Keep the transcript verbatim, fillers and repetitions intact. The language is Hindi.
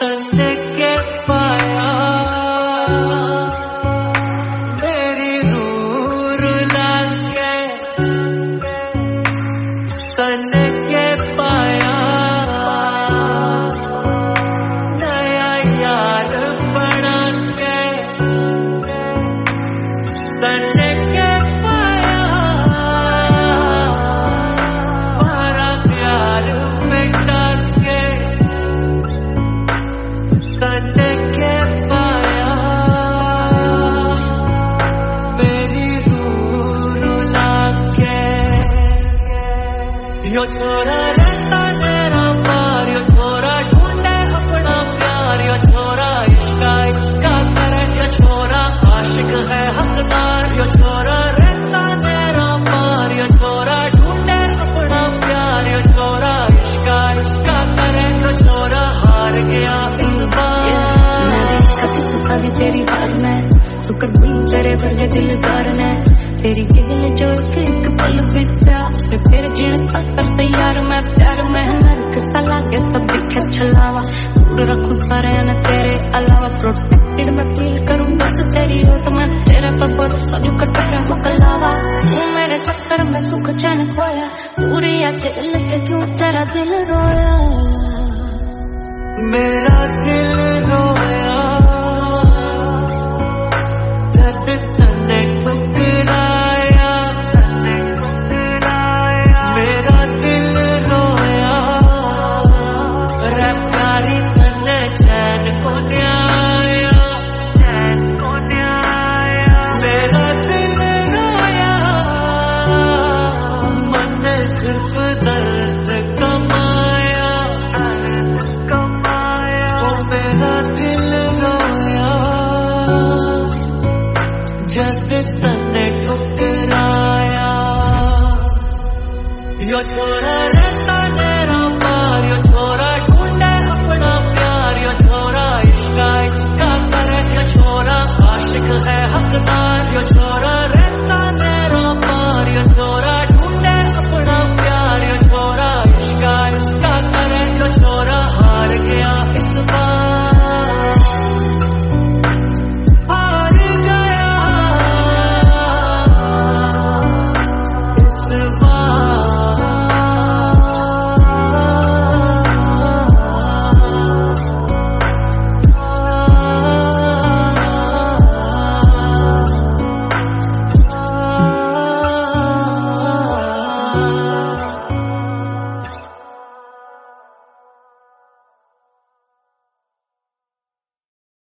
तन्ने के पाया मेरी रूह रुला के तन्ने के पाया नया यार बना के तन्ने के पाया हमारा प्यार मिटा के तन्ने के पाया मेरी रूह रुला के यो छोरा रहता मेरा पार यो छोरा ढूंढे अपना प्यार यो छोरा इश्का इश्का करे यो छोरा आशिक है हकदार यो छोरा रहता मेरा पार यो छोरा ढूंढे अपना प्यार यो छोरा इश्का इश्का करे यो छोरा हार गया इस बार दी तेरी हार में सुकर बुलू तेरे वर्गे दिलदार ने तेरी गेल जो एक पल बीता उसने फिर जीने खातर तैयार मैं प्यार में नरक सा लागे सब दिखे छलावा दूर रखूं सारे न तेरे अलावा प्रोटेक्टेड मैं फील करूं बस तेरी ओट में तेरे पर भरोसा जो कर पैरा हो कलावा तू मेरे चक्कर में सुख चैन खोया पूरी आज जेल के क्यों तेरा दिल रोया।